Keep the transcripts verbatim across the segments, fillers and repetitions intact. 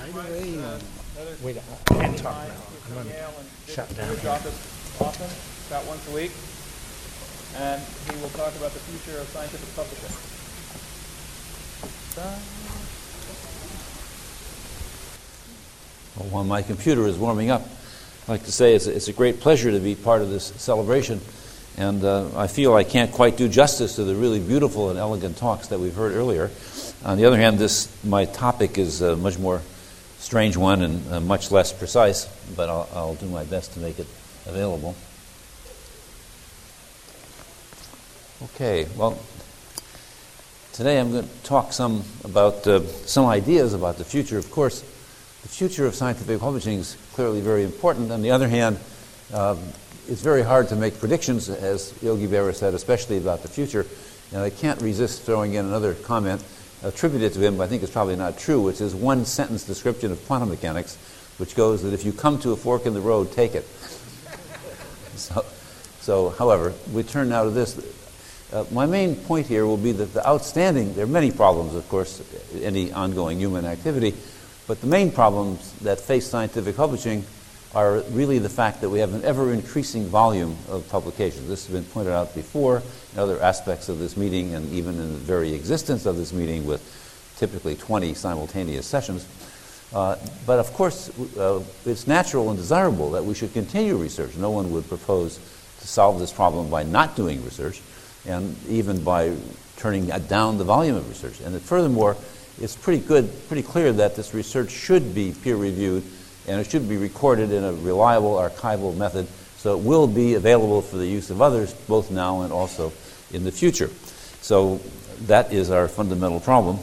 Wait, I can't talk now. I'm going to shut down here. Often, about once a week, and he will talk about the future of scientific publishing. Well, while my computer is warming up, I'd like to say it's a, it's a great pleasure to be part of this celebration, and uh, I feel I can't quite do justice to the really beautiful and elegant talks that we've heard earlier. On the other hand, this my topic is a much more strange one and uh, much less precise, but I'll, I'll do my best to make it available. Okay, well, today I'm going to talk some about uh, some ideas about the future. Of course, the future of scientific publishing is clearly very important. On the other hand, uh, it's very hard to make predictions, as Yogi Berra said, especially about the future. And I can't resist throwing in another comment attributed to him, but I think it's probably not true, which is one sentence description of quantum mechanics, which goes that if you come to a fork in the road, take it. so, so, however, we turn now to this. Uh, my main point here will be that the outstanding, there are many problems, of course, any ongoing human activity, but the main problems that face scientific publishing are really the fact that we have an ever-increasing volume of publications. This has been pointed out before in other aspects of this meeting and even in the very existence of this meeting with typically twenty simultaneous sessions. Uh, but of course, uh, it's natural and desirable that we should continue research. No one would propose to solve this problem by not doing research, and even by turning down the volume of research. And that furthermore, it's pretty good, pretty clear that this research should be peer-reviewed and it should be recorded in a reliable archival method, so it will be available for the use of others, both now and also in the future. So that is our fundamental problem.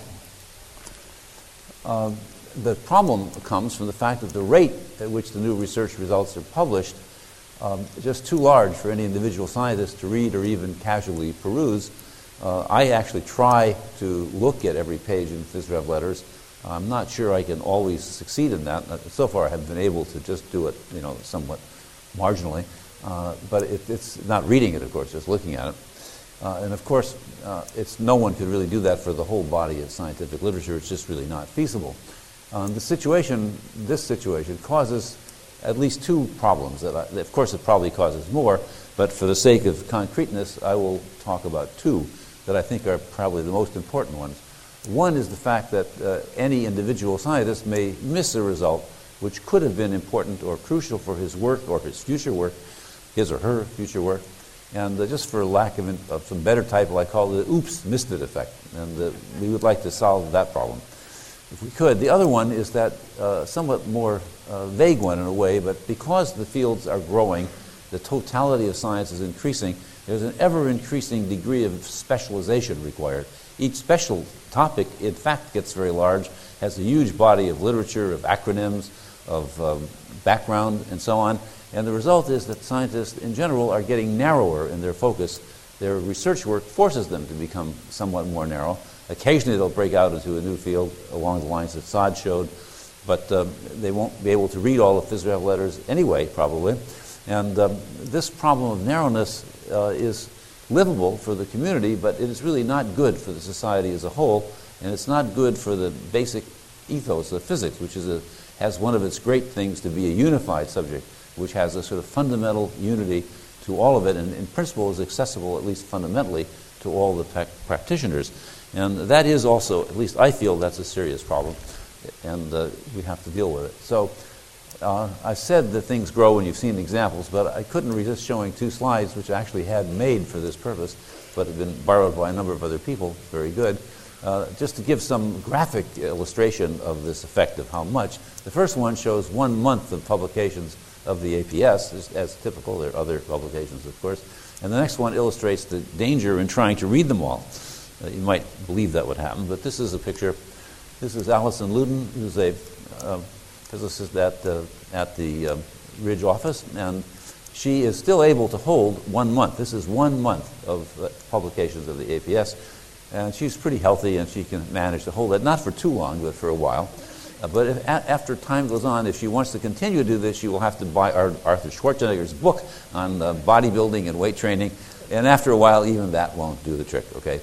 Uh, the problem comes from the fact that the rate at which the new research results are published um, is just too large for any individual scientist to read or even casually peruse. Uh, I actually try to look at every page in PhysRev Letters. I'm not sure I can always succeed in that. So far, I have been able to just do it, you know, somewhat marginally. Uh, but it, it's not reading it, of course, just looking at it. Uh, and of course, uh, it's no one could really do that for the whole body of scientific literature. It's just really not feasible. Um, the situation, this situation, causes at least two problems. That, I, of course, it probably causes more, but for the sake of concreteness, I will talk about two that I think are probably the most important ones. One is the fact that uh, any individual scientist may miss a result which could have been important or crucial for his work or his future work, his or her future work. And uh, just for lack of, in, of some better title, I call it the oops, missed it effect. And uh, we would like to solve that problem, if we could. The other one is that uh, somewhat more uh, vague one in a way, but because the fields are growing, the totality of science is increasing, there's an ever-increasing degree of specialization required. Each special topic, in fact, gets very large, has a huge body of literature, of acronyms, of um, background, and so on. And the result is that scientists, in general, are getting narrower in their focus. Their research work forces them to become somewhat more narrow. Occasionally, they'll break out into a new field along the lines that Saad showed, but um, they won't be able to read all of PhysRev Letters anyway, probably. And um, this problem of narrowness uh, is livable for the community, but it is really not good for the society as a whole, and it's not good for the basic ethos of physics, which is a, has one of its great things to be a unified subject, which has a sort of fundamental unity to all of it, and in principle is accessible, at least fundamentally, to all the pra- practitioners. And that is also, at least I feel, that's a serious problem, and uh, we have to deal with it. So Uh, I said that things grow, and you've seen examples, but I couldn't resist showing two slides which I actually had made for this purpose, but have been borrowed by a number of other people. Very good. Uh, just to give some graphic illustration of this effect of how much. The first one shows one month of publications of the A P S, as, as typical. There are other publications, of course. And the next one illustrates the danger in trying to read them all. Uh, you might believe that would happen, but this is a picture. This is Alison Luden, who's a uh, physicist at, uh, at the uh, Ridge office, and she is still able to hold one month. This is one month of uh, publications of the A P S, and she's pretty healthy, and she can manage to hold it, not for too long, but for a while. Uh, but if, a- after time goes on, if she wants to continue to do this, she will have to buy Ar- Arthur Schwarzenegger's book on uh, bodybuilding and weight training, and after a while, even that won't do the trick, okay?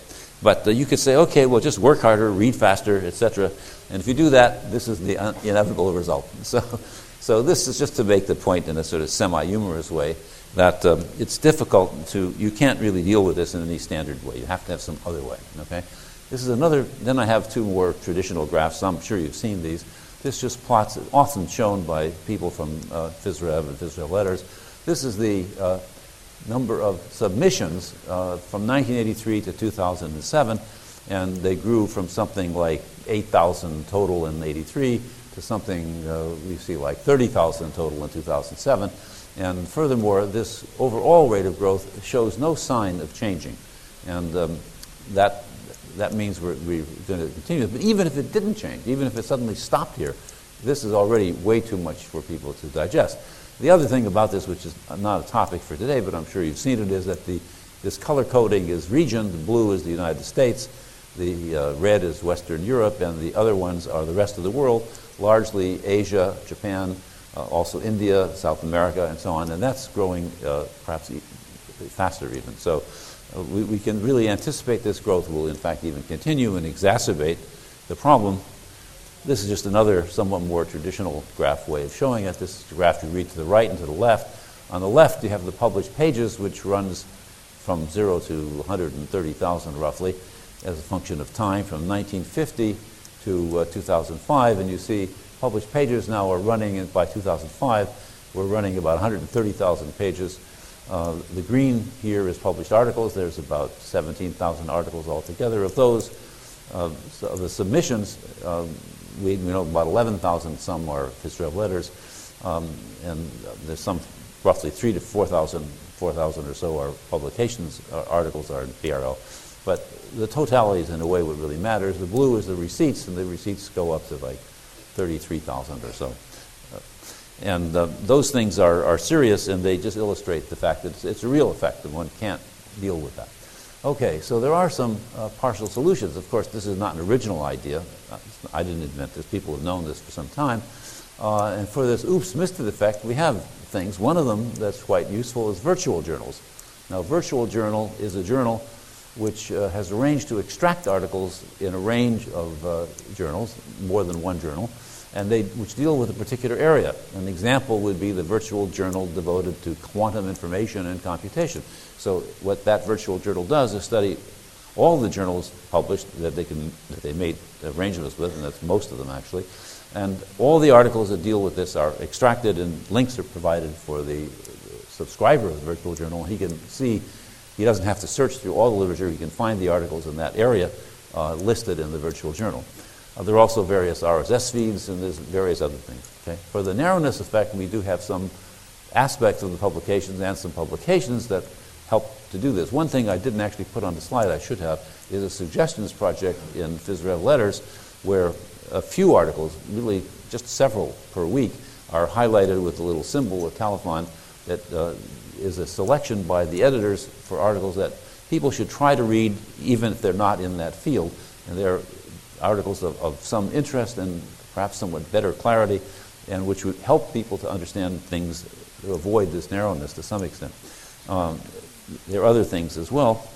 But uh, you could say, okay, well, just work harder, read faster, et cetera. And if you do that, this is the un- inevitable result. So, so this is just to make the point in a sort of semi-humorous way that um, it's difficult to, you can't really deal with this in any standard way. You have to have some other way, okay? This is another, then I have two more traditional graphs. I'm sure you've seen these. This just plots, often shown by people from uh, PhysRev and PhysRev Letters. This is the uh, number of submissions uh, from nineteen eighty-three to two thousand seven, and they grew from something like eight thousand total in eighty-three to something uh, we see like thirty thousand total in two thousand seven. And furthermore, this overall rate of growth shows no sign of changing. And um, that that means we're, we're going to continue. But even if it didn't change, even if it suddenly stopped here, this is already way too much for people to digest. The other thing about this, which is not a topic for today, but I'm sure you've seen it, is that the this color coding is region. The blue is the United States. The uh, red is Western Europe, and the other ones are the rest of the world, largely Asia, Japan, uh, also India, South America, and so on. And that's growing uh, perhaps e- faster even. So uh, we, we can really anticipate this growth will, in fact, even continue and exacerbate the problem. This is just another somewhat more traditional graph way of showing it. This is the graph you read to the right and to the left. On the left, you have the published pages, which runs from zero to one hundred thirty thousand roughly, as a function of time from nineteen fifty to uh, two thousand five. And you see published pages now are running, in, by two thousand five, we're running about one hundred thirty thousand pages. Uh, the green here is published articles. There's about seventeen thousand articles altogether. Of those, uh, so of the submissions, um, we, we know about eleven thousand some are PhysRev Letters, um, and there's some roughly three to four thousand, four thousand or so are publications, uh, articles are in P R L. But the totality is in a way what really matters. The blue is the receipts, and the receipts go up to like thirty-three thousand or so. Uh, and uh, those things are, are serious, and they just illustrate the fact that it's, it's a real effect, and one can't deal with that. Okay, so there are some uh, partial solutions. Of course, this is not an original idea. I didn't invent this. People have known this for some time. Uh, and for this oops, missed it effect, we have things. One of them that's quite useful is virtual journals. Now, virtual journal is a journal which uh, has arranged to extract articles in a range of uh, journals, more than one journal, and they which deal with a particular area. An example would be the virtual journal devoted to quantum information and computation. So what that virtual journal does is study all the journals published that they can that they made arrangements with, and that's most of them actually. And all the articles that deal with this are extracted, and links are provided for the subscriber of the virtual journal. He can see, he doesn't have to search through all the literature. He can find the articles in that area uh, listed in the virtual journal. Uh, there are also various R S S feeds, and there's various other things. Okay? For the narrowness effect, we do have some aspects of the publications and some publications that help to do this. One thing I didn't actually put on the slide, I should have, is a suggestions project in PhysRev Letters where a few articles, really just several per week, are highlighted with a little symbol, a colophon, that uh, is a selection by the editors for articles that people should try to read even if they're not in that field. And they're articles of, of some interest and perhaps somewhat better clarity, and which would help people to understand things, to avoid this narrowness to some extent. Um, there are other things as well.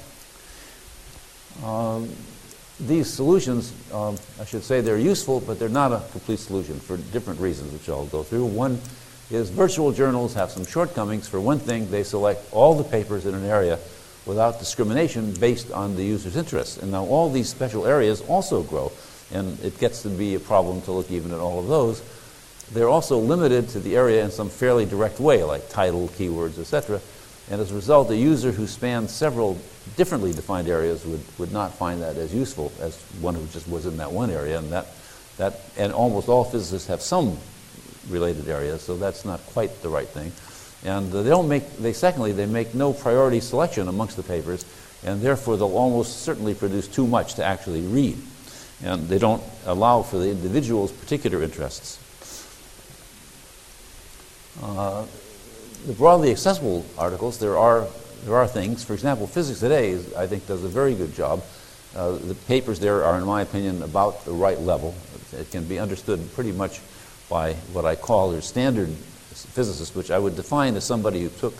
Um, these solutions, um, I should say, they're useful, but they're not a complete solution for different reasons, which I'll go through. One is virtual journals have some shortcomings. For one thing, they select all the papers in an area without discrimination based on the user's interests. And now all these special areas also grow, and it gets to be a problem to look even at all of those. They're also limited to the area in some fairly direct way, like title, keywords, et cetera. And as a result, a user who spans several differently defined areas would, would not find that as useful as one who just was in that one area. And that, that and almost all physicists have some related areas, so that's not quite the right thing. And uh, they don't make, they secondly, they make no priority selection amongst the papers, and therefore they'll almost certainly produce too much to actually read. And they don't allow for the individual's particular interests. Uh, the broadly accessible articles, there are there are things. For example, Physics Today, is, I think, does a very good job. Uh, the papers there are, in my opinion, about the right level. It can be understood pretty much by what I call their standard physicists, which I would define as somebody who took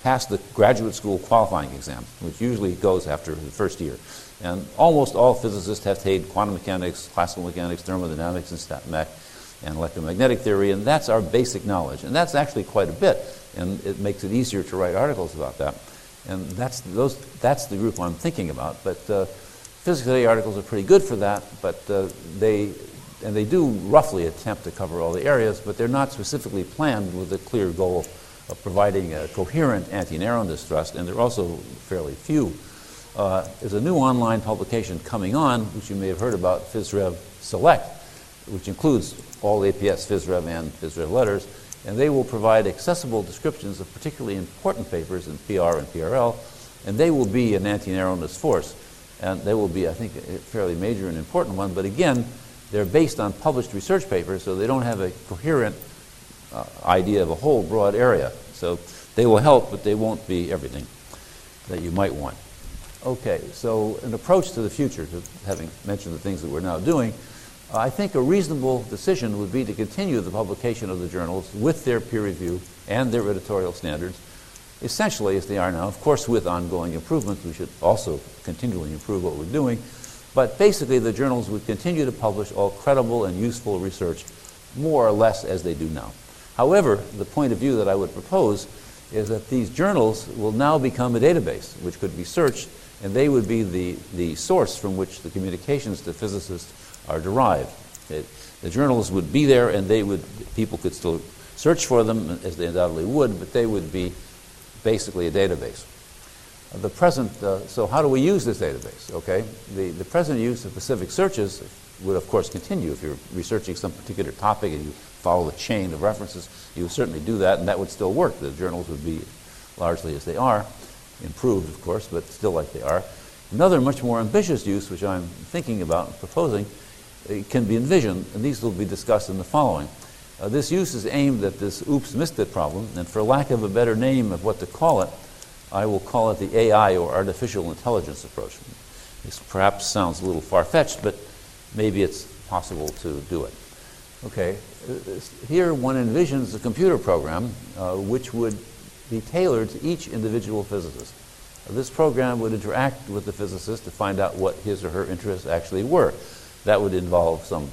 pass the graduate school qualifying exam, which usually goes after the first year. And almost all physicists have taken quantum mechanics, classical mechanics, thermodynamics, and stat mech, and electromagnetic theory, and that's our basic knowledge. And that's actually quite a bit, and it makes it easier to write articles about that. And that's, those, that's the group I'm thinking about. But uh, Physics Today articles are pretty good for that, but uh, they, and they do roughly attempt to cover all the areas, but they're not specifically planned with a clear goal of providing a coherent anti-narrowness thrust, and they're also fairly few. Uh, there's a new online publication coming on, which you may have heard about, PhysRev Select, which includes all A P S, PhysRev, and PhysRev letters, and they will provide accessible descriptions of particularly important papers in P R and P R L, and they will be an anti-narrowness force, and they will be, I think, a fairly major and important one, but again, they're based on published research papers, so they don't have a coherent uh, idea of a whole broad area. So they will help, but they won't be everything that you might want. Okay, so an approach to the future, to having mentioned the things that we're now doing, uh, I think a reasonable decision would be to continue the publication of the journals with their peer review and their editorial standards, essentially as they are now. Of course, with ongoing improvements, we should also continually improve what we're doing. But basically, the journals would continue to publish all credible and useful research, more or less as they do now. However, the point of view that I would propose is that these journals will now become a database, which could be searched, and they would be the, the source from which the communications to physicists are derived. It, the journals would be there, and they would, people could still search for them, as they undoubtedly would, but they would be basically a database. Uh, the present, uh, so how do we use this database? Okay, the, the present use of specific searches would of course continue. If you're researching some particular topic and you follow the chain of references, you would certainly do that, and that would still work. The journals would be largely as they are, improved of course, but still like they are. Another much more ambitious use, which I'm thinking about and proposing, it can be envisioned, and these will be discussed in the following. Uh, this use is aimed at this oops, missed it problem, and for lack of a better name of what to call it, I will call it the A I, or artificial intelligence approach. This perhaps sounds a little far-fetched, but maybe it's possible to do it. Okay, uh, here one envisions a computer program uh, which would be tailored to each individual physicist. Uh, this program would interact with the physicist to find out what his or her interests actually were. That would involve some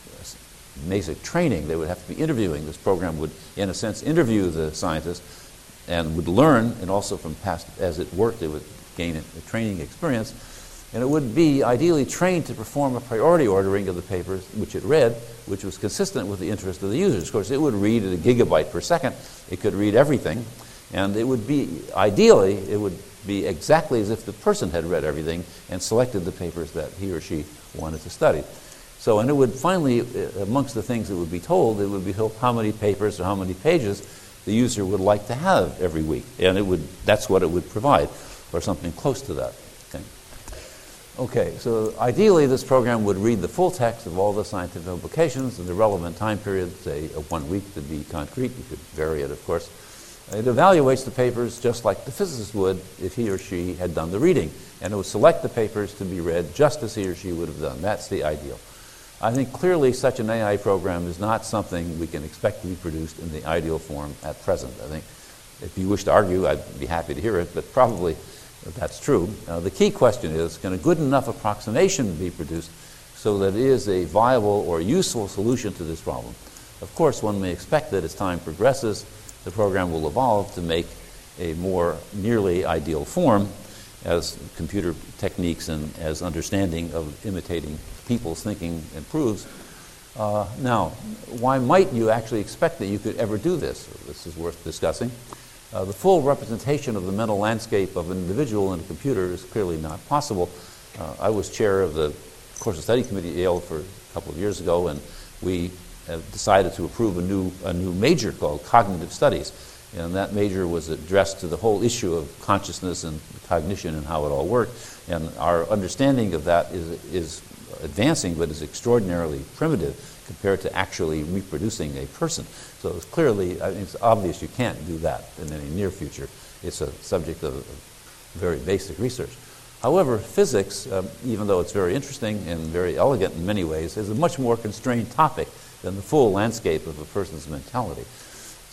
basic training. They would have to be interviewing. This program would, in a sense, interview the scientist and would learn, and also from past, as it worked, it would gain a, a training experience. And it would be ideally trained to perform a priority ordering of the papers which it read, which was consistent with the interest of the users. Of course, it would read at a gigabyte per second. It could read everything. And it would be, ideally, it would be exactly as if the person had read everything and selected the papers that he or she wanted to study. So, and it would finally, amongst the things that would be told, it would be told how many papers or how many pages the user would like to have every week. And it would, that's what it would provide, or something close to that. Okay, okay, so ideally this program would read the full text of all the scientific publications in the relevant time period, say a one week to be concrete. You could vary it, of course. It evaluates the papers just like the physicist would if he or she had done the reading. And it would select the papers to be read just as he or she would have done. That's the ideal. I think clearly such an A I program is not something we can expect to be produced in the ideal form at present. I think if you wish to argue, I'd be happy to hear it, but probably that's true. Uh, the key question is, can a good enough approximation be produced so that it is a viable or useful solution to this problem? Of course, one may expect that as time progresses, the program will evolve to make a more nearly ideal form as computer techniques and as understanding of imitating people's thinking improves. Uh, now, why might you actually expect that you could ever do this? This is worth discussing. Uh, the full representation of the mental landscape of an individual in a computer is clearly not possible. Uh, I was chair of the course of study committee at Yale for a couple of years ago, and we have decided to approve a new, a new major called Cognitive Studies. And that major was addressed to the whole issue of consciousness and cognition and how it all worked. And our understanding of that is, is advancing, but is extraordinarily primitive compared to actually reproducing a person. So it's clearly, I mean, it's obvious you can't do that in any near future. It's a subject of, of very basic research. However, physics, um, even though it's very interesting and very elegant in many ways, is a much more constrained topic than the full landscape of a person's mentality.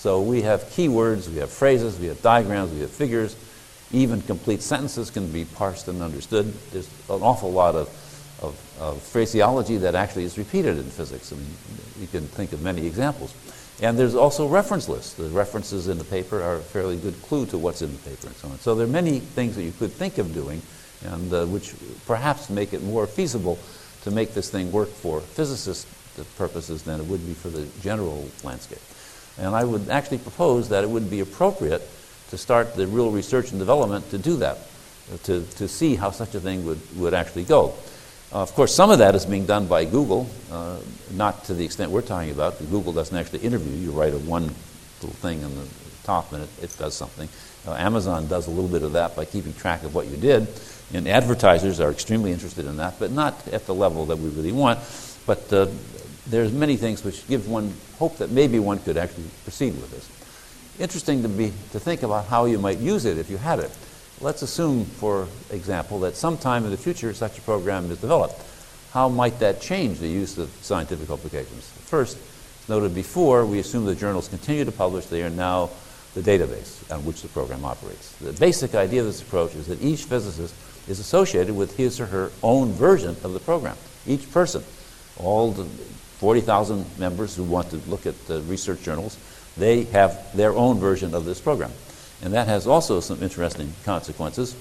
So we have keywords, we have phrases, we have diagrams, we have figures. Even complete sentences can be parsed and understood. There's an awful lot of, of, of phraseology that actually is repeated in physics. I mean, you can think of many examples. And there's also reference lists. The references in the paper are a fairly good clue to what's in the paper and so on. So there are many things that you could think of doing, and uh, which perhaps make it more feasible to make this thing work for physicist purposes than it would be for the general landscape. And I would actually propose that it would be appropriate to start the real research and development to do that, to, to see how such a thing would, would actually go. Uh, of course, some of that is being done by Google, uh, not to the extent we're talking about. Google doesn't actually interview. You write a one little thing on the top and it, it does something. Uh, Amazon does a little bit of that by keeping track of what you did. And advertisers are extremely interested in that, but not at the level that we really want. But uh, there's many things which give one hope that maybe one could actually proceed with this. Interesting to be to think about how you might use it if you had it. Let's assume, for example, that sometime in the future such a program is developed. How might that change the use of scientific publications? First, as noted before, we assume the journals continue to publish. They are now the database on which the program operates. The basic idea of this approach is that each physicist is associated with his or her own version of the program. Each person, all the forty thousand members who want to look at the research journals, they have their own version of this program. And that has also some interesting consequences.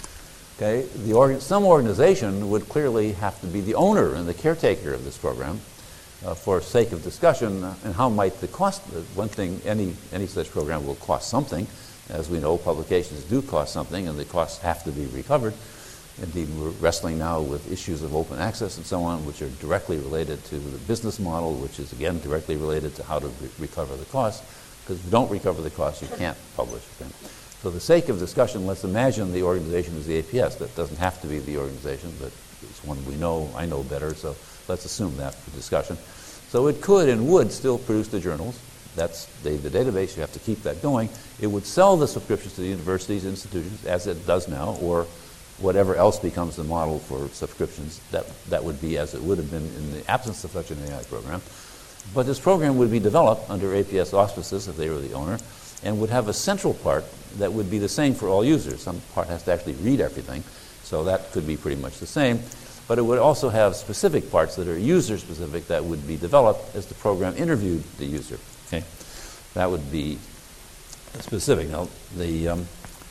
Okay, the organ some organization would clearly have to be the owner and the caretaker of this program uh, for sake of discussion. Uh, and how might the cost, uh, one thing, any, any such program will cost something. As we know, publications do cost something, and the costs have to be recovered. Indeed, we're wrestling now with issues of open access and so on, which are directly related to the business model, which is, again, directly related to how to re recover the costs. Because if you don't recover the costs, you can't publish. Okay? So for the sake of discussion, let's imagine the organization is the A P S. That doesn't have to be the organization, but it's one we know, I know better, so let's assume that for discussion. So it could and would still produce the journals. That's the, the database. You have to keep that going. It would sell the subscriptions to the universities, institutions, as it does now, or whatever else becomes the model for subscriptions. That, that would be as it would have been in the absence of such an A I program. But this program would be developed under A P S auspices, if they were the owner, and would have a central part that would be the same for all users. Some part has to actually read everything, so that could be pretty much the same. But it would also have specific parts that are user-specific that would be developed as the program interviewed the user. Okay, that would be specific. Now, the, um,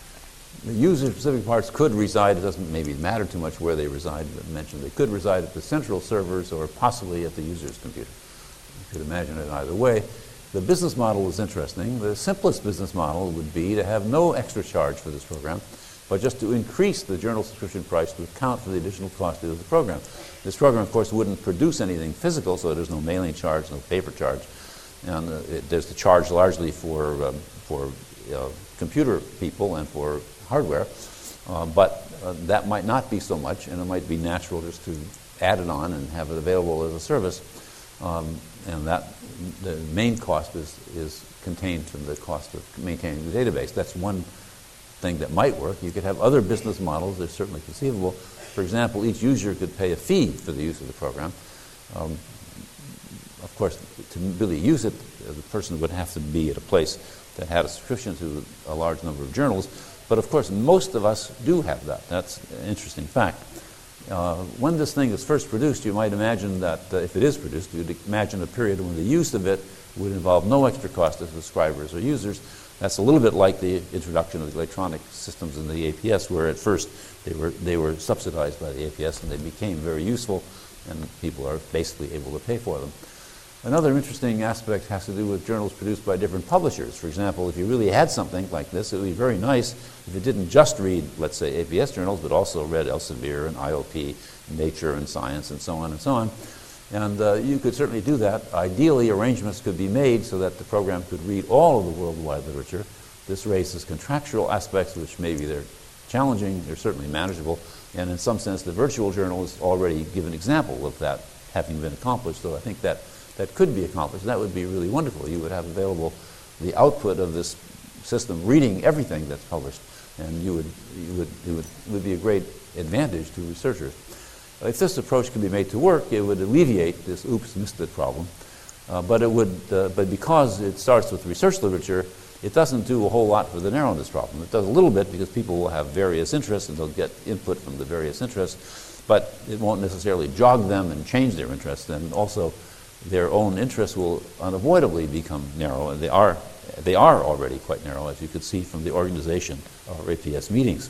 the user-specific parts could reside. It doesn't maybe matter too much where they reside, but mentioned they could reside at the central servers or possibly at the user's computer. You could imagine it either way. The business model is interesting. The simplest business model would be to have no extra charge for this program, but just to increase the journal subscription price to account for the additional cost of the program. This program, of course, wouldn't produce anything physical, so there's no mailing charge, no paper charge. And uh, it, there's the charge largely for, um, for uh, computer people and for hardware, uh, but uh, that might not be so much, and it might be natural just to add it on and have it available as a service. Um, and that the main cost is, is contained from the cost of maintaining the database. That's one thing that might work. You could have other business models. They're certainly conceivable. For example, each user could pay a fee for the use of the program. Um, of course, to really use it, the person would have to be at a place that had a subscription to a large number of journals. But of course, most of us do have that. That's an interesting fact. Uh, when this thing is first produced, you might imagine that, uh, if it is produced, you'd imagine a period when the use of it would involve no extra cost to subscribers or users. That's a little bit like the introduction of the electronic systems in the A P S, where at first they were, they were subsidized by the A P S and they became very useful, and people are basically able to pay for them. Another interesting aspect has to do with journals produced by different publishers. For example, if you really had something like this, it would be very nice if it didn't just read, let's say, A P S journals, but also read Elsevier and I O P, Nature and Science, and so on and so on. And uh, you could certainly do that. Ideally, arrangements could be made so that the program could read all of the worldwide literature. This raises contractual aspects, which maybe they're challenging, they're certainly manageable, and in some sense, the virtual journal is already give an example of that having been accomplished. So I think that that could be accomplished. That would be really wonderful. You would have available the output of this system reading everything that's published, and you would, you would, it would, it would be a great advantage to researchers. If this approach could be made to work, it would alleviate this oops, missed it problem. Uh, but it would, uh, but because it starts with research literature, it doesn't do a whole lot for the narrowness problem. It does a little bit because people will have various interests and they'll get input from the various interests, but it won't necessarily jog them and change their interests. And also, their own interests will unavoidably become narrow, and they are they are already quite narrow, as you could see from the organization of A P S meetings.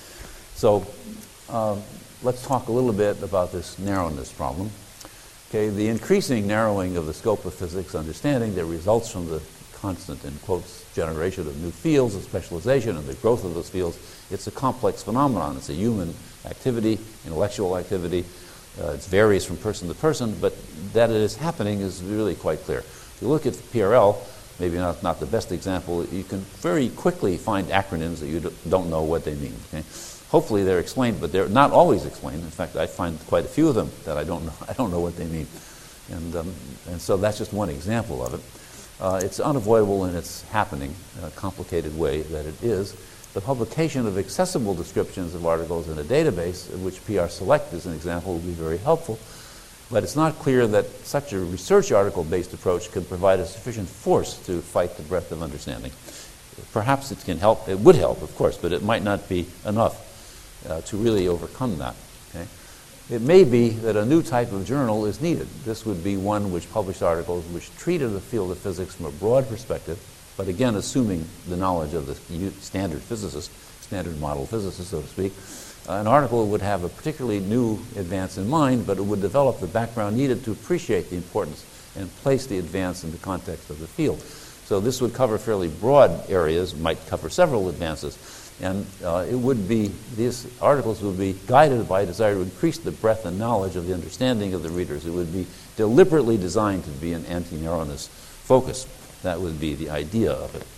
So, uh, let's talk a little bit about this narrowness problem. Okay, the increasing narrowing of the scope of physics understanding that results from the constant, in quotes, generation of new fields of specialization and the growth of those fields, it's a complex phenomenon. It's a human activity, intellectual activity. Uh, it varies from person to person, but that it is happening is really quite clear. If you look at P R L, maybe not, not the best example, you can very quickly find acronyms that you don't know what they mean. Okay? Hopefully they're explained, but they're not always explained. In fact, I find quite a few of them that I don't know, I don't know what they mean. And, um, and so that's just one example of it. Uh, it's unavoidable in its happening, in a complicated way that it is. The publication of accessible descriptions of articles in a database, of which P R Select is an example, would be very helpful. But it's not clear that such a research article-based approach could provide a sufficient force to fight the breadth of understanding. Perhaps it can help, it would help, of course, but it might not be enough uh, to really overcome that. Okay? It may be that a new type of journal is needed. This would be one which published articles which treated the field of physics from a broad perspective, but again assuming the knowledge of the standard physicist, standard model physicist, so to speak. Uh, an article would have a particularly new advance in mind, but it would develop the background needed to appreciate the importance and place the advance in the context of the field. So this would cover fairly broad areas, might cover several advances, and uh, it would be, these articles would be guided by a desire to increase the breadth and knowledge of the understanding of the readers. It would be deliberately designed to be an anti-narrowness focus. That would be the idea of it.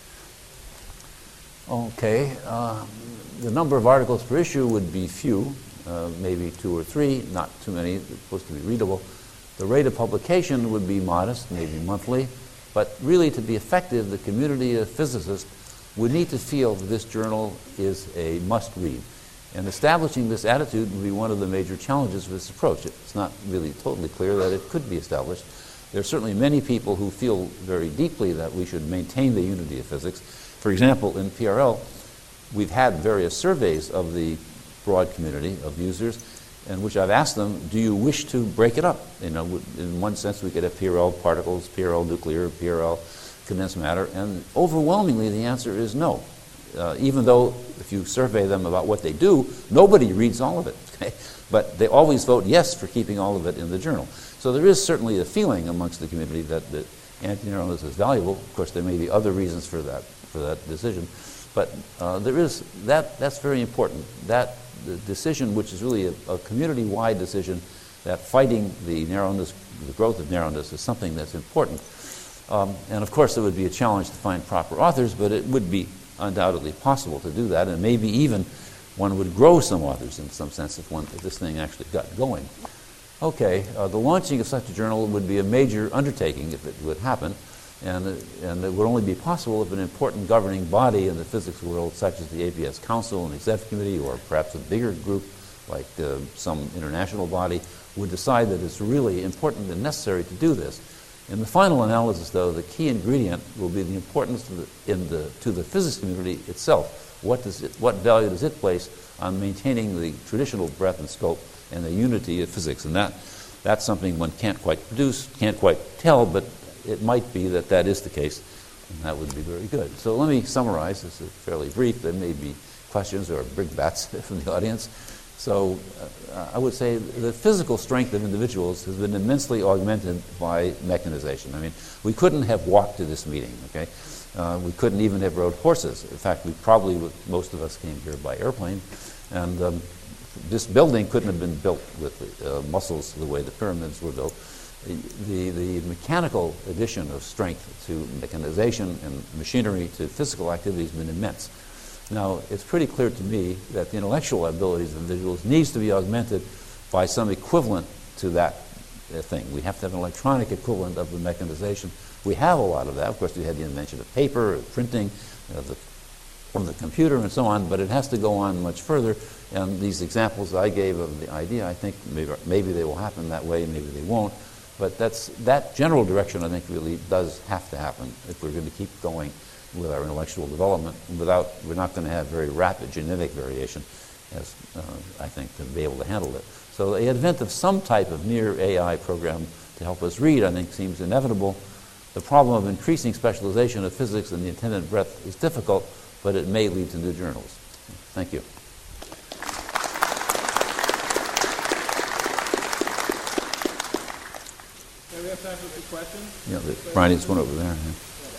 Okay, uh, the number of articles per issue would be few, uh, maybe two or three, not too many, they're supposed to be readable. The rate of publication would be modest, maybe monthly, but really to be effective, the community of physicists would need to feel that this journal is a must-read. And establishing this attitude would be one of the major challenges of this approach. It's not really totally clear that it could be established. There are certainly many people who feel very deeply that we should maintain the unity of physics. For example, in P R L, we've had various surveys of the broad community of users in which I've asked them, do you wish to break it up? You know, in one sense, we could have P R L particles, P R L nuclear, P R L condensed matter, and overwhelmingly the answer is no. Uh, even though if you survey them about what they do, nobody reads all of it, okay? But they always vote yes for keeping all of it in the journal. So there is certainly a feeling amongst the community that, that anti-narrowness is valuable. Of course, there may be other reasons for that, for that decision. But uh, there is, that, that's very important. That the decision, which is really a, a community-wide decision, that fighting the narrowness, the growth of narrowness is something that's important. Um, and of course, it would be a challenge to find proper authors, but it would be undoubtedly possible to do that, and maybe even one would grow some authors in some sense if, one, if this thing actually got going. Okay, uh, the launching of such a journal would be a major undertaking if it would happen, and, uh, and it would only be possible if an important governing body in the physics world, such as the A P S Council and the Executive Committee, or perhaps a bigger group like uh, some international body, would decide that it's really important and necessary to do this. In the final analysis, though, the key ingredient will be the importance to the, in the, to the physics community itself. What, does it, what value does it place on maintaining the traditional breadth and scope and the unity of physics? And that, that's something one can't quite produce, can't quite tell, but it might be that that is the case, and that would be very good. So let me summarize. This is fairly brief. There may be questions or big bats from the audience. So uh, I would say the physical strength of individuals has been immensely augmented by mechanization. I mean, we couldn't have walked to this meeting, okay? Uh, we couldn't even have rode horses. In fact, we probably, would, most of us came here by airplane. And um, this building couldn't have been built with uh, muscles the way the pyramids were built. The, the mechanical addition of strength to mechanization and machinery to physical activity has been immense. Now, it's pretty clear to me that the intellectual abilities of individuals needs to be augmented by some equivalent to that uh, thing. We have to have an electronic equivalent of the mechanization. We have a lot of that. Of course, we had the invention of paper, of printing, of the, of the computer, and so on, but it has to go on much further. And these examples I gave of the idea, I think maybe, maybe they will happen that way, maybe they won't. But that's, that general direction, I think, really does have to happen if we're going to keep going with our intellectual development. Without, we're not going to have very rapid genetic variation, as uh, I think, to be able to handle it. So the advent of some type of near A I program to help us read, I think, seems inevitable. The problem of increasing specialization of physics in the intended breadth is difficult, but it may lead to new journals. Thank you. We have time for a few questions. Yeah, the, Brian, it's one over there. Yeah.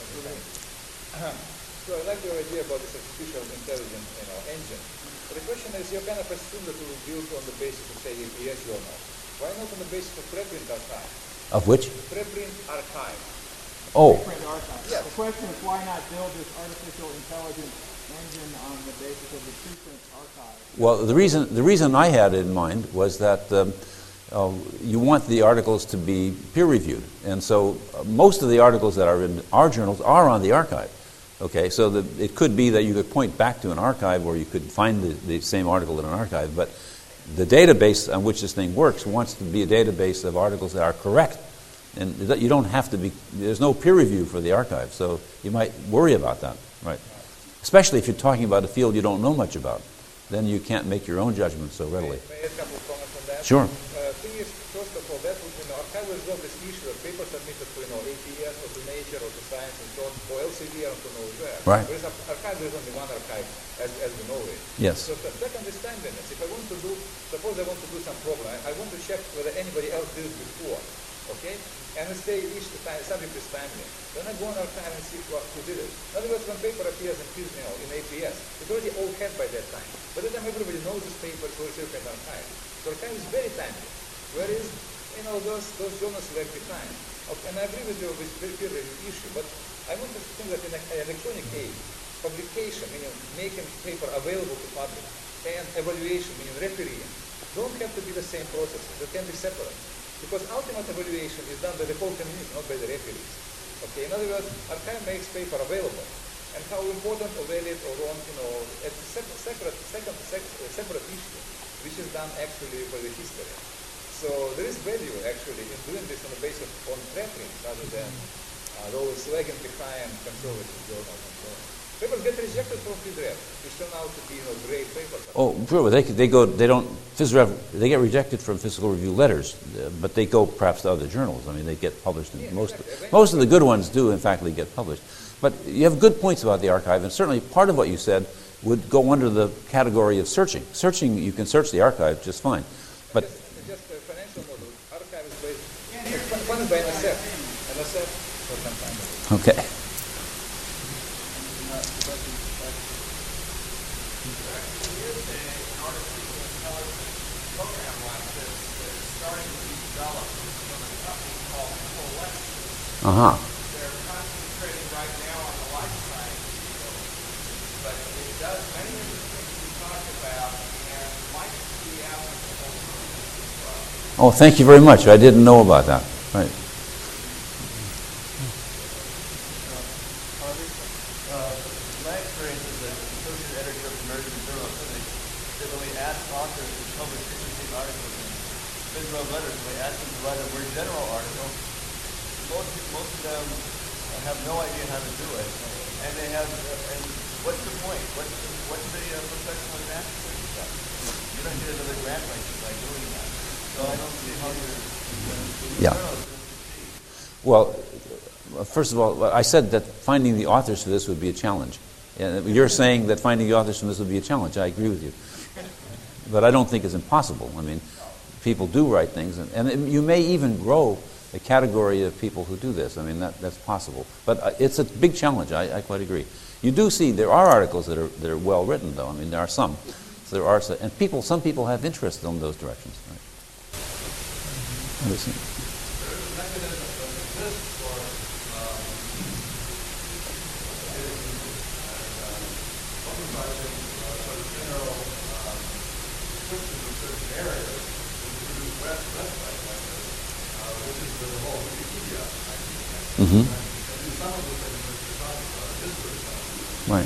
So I like your idea about this artificial intelligence, you know, engine. But the question is, you kind of assume that it will build on the basis of, say, A P S journal. Why not on the basis of preprint archive? Of which? Preprint archive. Oh. Preprint archive. Yes. The question is, why not build this artificial intelligence engine on the basis of the preprint archive? Well, the reason the reason I had it in mind was that um, uh, you want the articles to be peer-reviewed, and so uh, most of the articles that are in our journals are on the archive. Okay, so the, it could be that you could point back to an archive, or you could find the, the same article in an archive, but the database on which this thing works wants to be a database of articles that are correct, and that you don't have to be. There's no peer review for the archive, so you might worry about that, right? Especially if you're talking about a field you don't know much about. Then you can't make your own judgment so readily. May I add a couple of comments on that? Sure. Uh, thing is, first of all, that would, you know, archive will resolve this issue of papers submitted to, you know, A P S or to Nature or to Science and so on, or L C D, I don't know where. Right. There is a, archive, there is only one archive, as, as we know it. Yes. So that understanding is, if I want to do, suppose I want to do some program, I, I want to check whether anybody else did it before, okay? And let's say each time, subject is timely. Then I go on archive and see who, who did it. In other words, when paper appears in, you know, in A P S, it's already all had by that time. By that time, everybody knows this paper, so it's in archive. So archive is very timely. Whereas, you know, those, those journals lag behind. Okay, and I agree with you with the peer review issue, but I want to think that in an electronic age, publication, meaning making paper available to public, and evaluation, meaning refereeing, don't have to be the same processes. They can be separate. Because ultimate evaluation is done by the whole community, not by the referees. Okay, in other words, archive makes paper available. And how important or valid or wrong, you know, it's a separate, separate, second, separate issue, which is done actually by the history. So there is value actually in doing this on the basis of on preprint rather than uh, those lagging behind conservative journals and so on. Papers get rejected from FISREF, which turn out to be, you know, great papers. Oh, sure. They they go. They don't. FISREF. They get rejected from Physical Review letters, uh, but they go perhaps to other journals. I mean, they get published. In Yeah, most exactly. most of the good ones do, in fact, get published. But you have good points about the archive, and certainly part of what you said would go under the category of searching. Searching, you can search the archive just fine, but. Just, just a financial model. Archive is based. It's funded by N S F. N S F for some time. Okay. Uh-huh. They're concentrating right now on the life sciences field, but it does many of the things we talked about and might be applicable to this as well. Oh, thank you very much. I didn't know about that. Right. My experience as an associate editor of the American Journal of Physics, that when we ask authors to publish interesting articles in FISREF letters, we ask them to write a more general article. Most, most of them have no idea how to do it, and they have. And what's the point? What's the, what's the uh, professional advantage of this stuff? You don't get another grant like this by doing that. So I don't see how you're. Yeah. Well, first of all, I said that finding the authors for this would be a challenge. And you're saying that finding the authors for this would be a challenge. I agree with you. But I don't think it's impossible. I mean, people do write things, and, and you may even grow a category of people who do this. I mean, that, that's possible. But uh, it's a big challenge. I, I quite agree. You do see there are articles that are that are well written, though. I mean, there are some. So there are, some, and people. Some people have interest in those directions. Right? Listen. Mm-hmm. Right.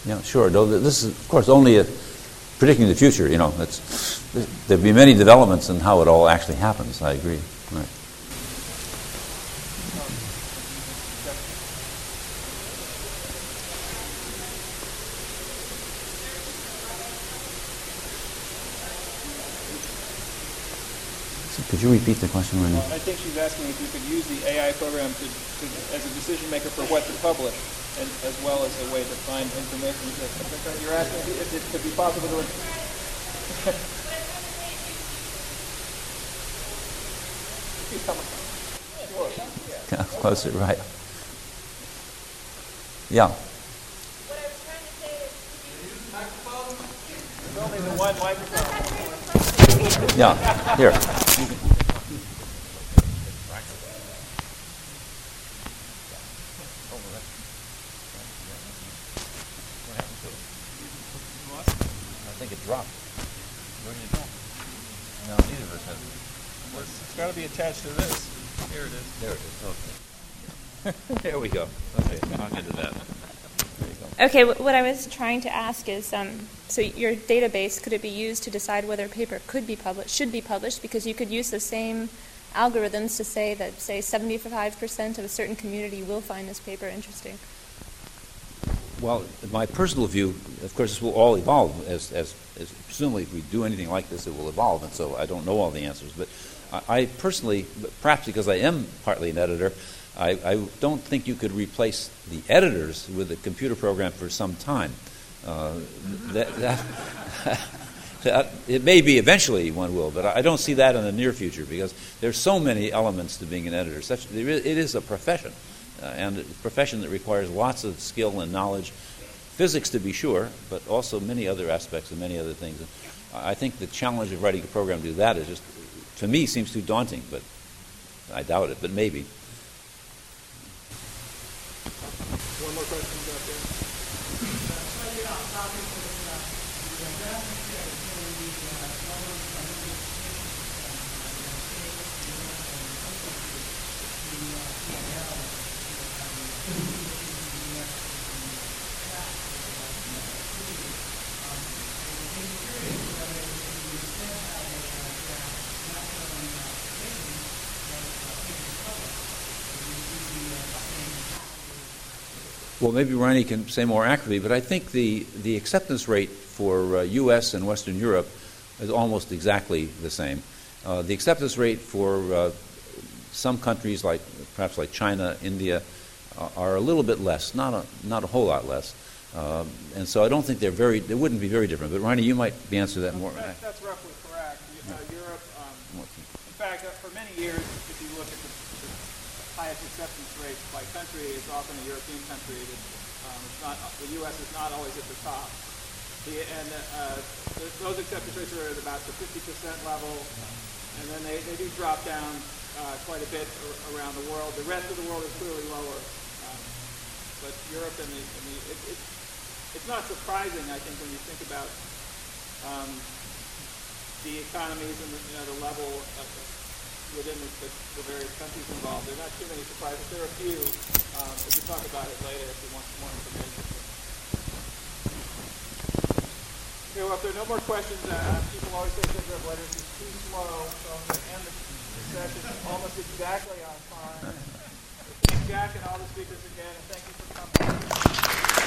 Yeah, sure. No, th- this is, of course, only a, predicting the future. You know, that's, there'll be many developments in how it all actually happens. I agree. Right. So could you repeat the question, Renee? I think she's asking if you could use the A I program to, to, as a decision maker for what to publish, and, as well as a way to find information. You're asking if it could be possible to... Yeah, closer, right. Yeah. What I was trying to say is, could you use Microphone? There's only the one microphone. Yeah, here. I think it dropped. Where did it go? No, neither of us has it. It's got to be attached to this. Here it is. There it is, okay. There we go. Okay, I'll get to that. There you go. Okay, wh- what I was trying to ask is, um, so your database, could it be used to decide whether a paper could be published, should be published? Because you could use the same algorithms to say that, say, seventy-five percent of a certain community will find this paper interesting. Well, my personal view, of course, this will all evolve. As, as, as presumably, if we do anything like this, it will evolve, and so I don't know all the answers. But I, I personally, perhaps because I am partly an editor, I, I don't think you could replace the editors with a computer program for some time. Uh, that, that, that, it may be eventually one will, but I don't see that in the near future because there's so many elements to being an editor. Such, it is a profession. Uh, and a profession that requires lots of skill and knowledge, physics to be sure, but also many other aspects and many other things. And I think the challenge of writing a program to do that is just, to me, seems too daunting, but I doubt it, but maybe. One more question out there. Well, maybe Ronnie can say more accurately, but I think the, the acceptance rate for uh, U S and Western Europe is almost exactly the same. Uh, the acceptance rate for uh, some countries, like perhaps like China, India, uh, are a little bit less, not a, not a whole lot less. Uh, and so I don't think they're very, they wouldn't be very different. But Ronnie, you might be answer that more. That, that's roughly correct. Uh, Europe, um, in fact, uh, for many years, if you look at the, the highest acceptance rates by country, it's often a European country. That, um, it's not, the U S is not always at the top. The, and uh, th- those acceptance rates are at about the fifty percent level, and then they, they do drop down uh, quite a bit ar- around the world. The rest of the world is clearly lower. Um, but Europe and the, and the it, it, it's not surprising, I think, when you think about um, the economies and the, you know, the level of the, within the, the, the various countries involved. There are not too many surprises. There are a few. Um, we can talk about it later if you want some more information. Okay, well, if there are no more questions, uh, people always say Federal Letters is too slow, so I'm going to end the, the session almost exactly on time. Thank Jack and all the speakers again, and thank you for coming.